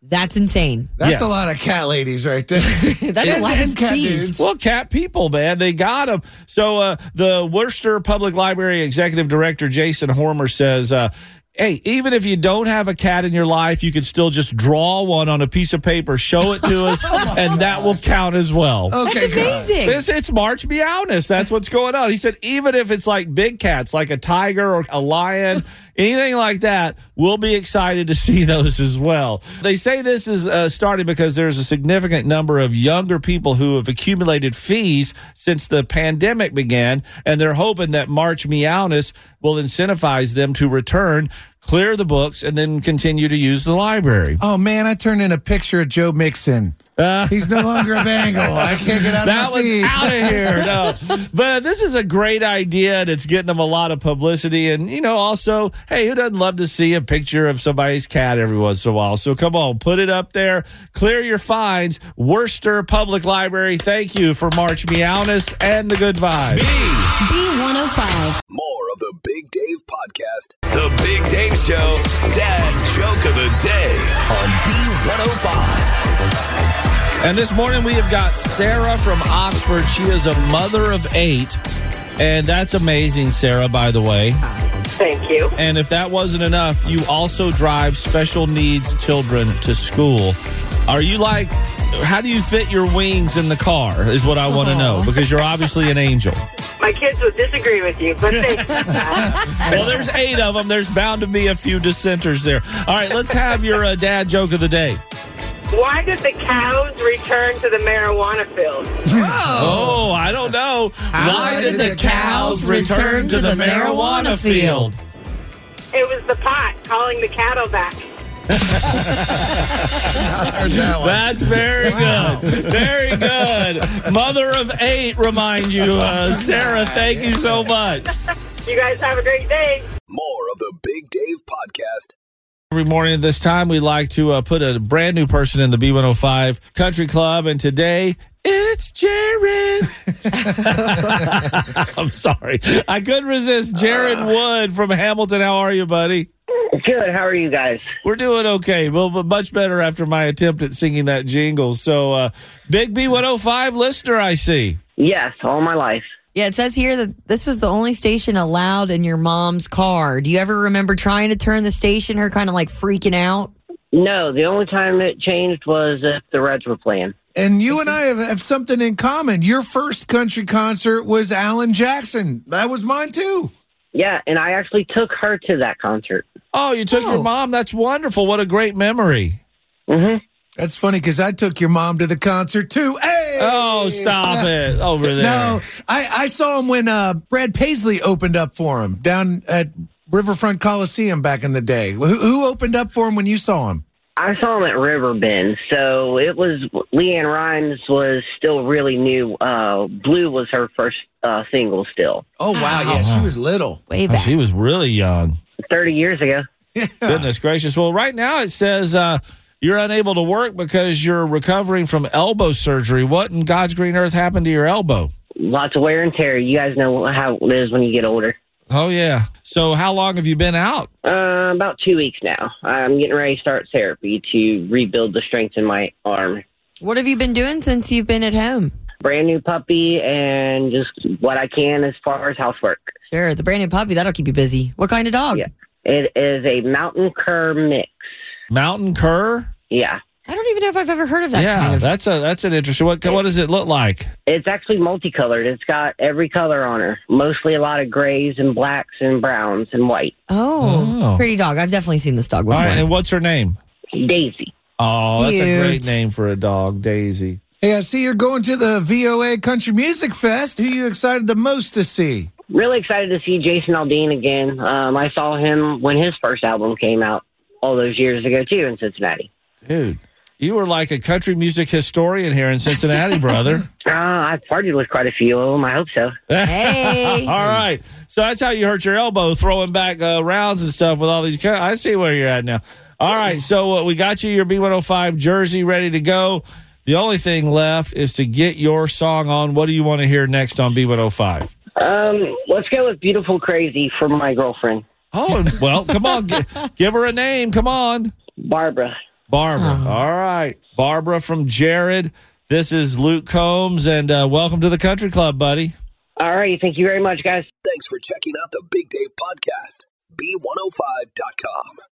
That's insane. That's Yes. a lot of cat ladies right there. That's a And- lot and of cat fees. dudes. Well, cat people, man, they got them. So uh, the Worcester Public Library Executive Director Jason Hormer says, uh, hey, even if you don't have a cat in your life, you could still just draw one on a piece of paper, show it to us, and that will count as well. Okay, That's amazing. It's, it's March Meowness. That's what's going on. He said, even if it's like big cats, like a tiger or a lion, anything like that, we'll be excited to see those as well. They say this is uh, starting because there's a significant number of younger people who have accumulated fees since the pandemic began, and they're hoping that March Meowness will incentivize them to return, clear the books, and then continue to use the library. Oh, man, I turned in a picture of Joe Mixon. Uh, He's no longer a Bengal. I can't get out that of my one's feed. out of here. No, but this is a great idea, and it's getting them a lot of publicity. And you know, also, hey, who doesn't love to see a picture of somebody's cat every once in a while? So come on, put it up there. Clear your fines. Worcester Public Library. Thank you for March Meowness and the good vibes. B one oh five. More of the Big Dave Podcast. The Big Dave Show, Dad Joke of the Day on B one oh five. And this morning we have got Sarah from Oxford. She is a mother of eight. And that's amazing, Sarah, by the way. Thank you. And if that wasn't enough, you also drive special needs children to school. Are you like, how do you fit your wings in the car is what I want to know, because you're obviously an angel. My kids would disagree with you, but they. Well, there's eight of them. There's bound to be a few dissenters there. All right, let's have your uh, dad joke of the day. Why did the cows return to the marijuana field? Oh, I don't know. Why did the cows return to the marijuana field? It was the pot calling the cattle back. That's very good. Very good. Mother of eight, remind you, uh, Sarah, thank you so much. You guys have a great day. More of the Big Dave Podcast. Every morning at this time, we like to uh, put a brand new person in the B one oh five Country Club, and today it's Jared. I'm sorry. I couldn't resist. Jared Wood from Hamilton. How are you, buddy? Good. How are you guys? We're doing okay. Well, but much better after my attempt at singing that jingle. So, uh, big B one oh five listener, I see. Yes, all my life. Yeah, it says here that this was the only station allowed in your mom's car. Do you ever remember trying to turn the station, her kind of like freaking out? No, the only time it changed was if the Reds were playing. And you and I have, have something in common. Your first country concert was Alan Jackson. That was mine, too. Yeah, and I actually took her to that concert. Oh, you took Oh. your mom? That's wonderful. What a great memory. Mm-hmm. That's funny because I took your mom to the concert, too. Hey! Oh, stop it. Over there. No, I, I saw him when uh, Brad Paisley opened up for him down at Riverfront Coliseum back in the day. Who, who opened up for him when you saw him? I saw him at Riverbend, so it was Leanne Rimes was still really new. Uh, Blue was her first uh, single still. Oh, wow. Yeah, she was little. Way Oh, back. she was really young. thirty years ago. Goodness gracious. Well, right now it says uh, you're unable to work because you're recovering from elbow surgery. What in God's green earth happened to your elbow? Lots of wear and tear. You guys know how it is when you get older. Oh, yeah. So how long have you been out? Uh, about two weeks now. I'm getting ready to start therapy to rebuild the strength in my arm. What have you been doing since you've been at home? Brand new puppy and just what I can as far as housework. Sure, the brand new puppy, that'll keep you busy. What kind of dog? Yeah. It is a mountain cur mix. Mountain cur? Yeah. I don't even know if I've ever heard of that yeah, kind of. that's a that's an interesting. What what does it look like? It's actually multicolored. It's got every color on her. Mostly a lot of grays and blacks and browns and white. Oh, Oh. pretty dog. I've definitely seen this dog All before. right, and what's her name? Daisy. Oh, that's a Cute. great name for a dog, Daisy. Hey, I see you're going to the V O A Country Music Fest. Who are you excited the most to see? Really excited to see Jason Aldean again. Um, I saw him when his first album came out all those years ago, too, in Cincinnati. Dude, you were like a country music historian here in Cincinnati, brother. Uh, I've partied with quite a few of them. I hope so. Hey. All right. So that's how you hurt your elbow, throwing back uh, rounds and stuff with all these. co- I see where you're at now. All right. So uh, we got you your B one oh five jersey ready to go. The only thing left is to get your song on. What do you want to hear next on B one oh five? Um, let's go with Beautiful Crazy from my girlfriend. Oh, well, come on. G- give her a name. Come on. Barbara. Barbara. All right. Barbara from Jared. This is Luke Combs, and uh, welcome to the Country Club, buddy. All right. Thank you very much, guys. Thanks for checking out the Big Dave Podcast. B one oh five dot com.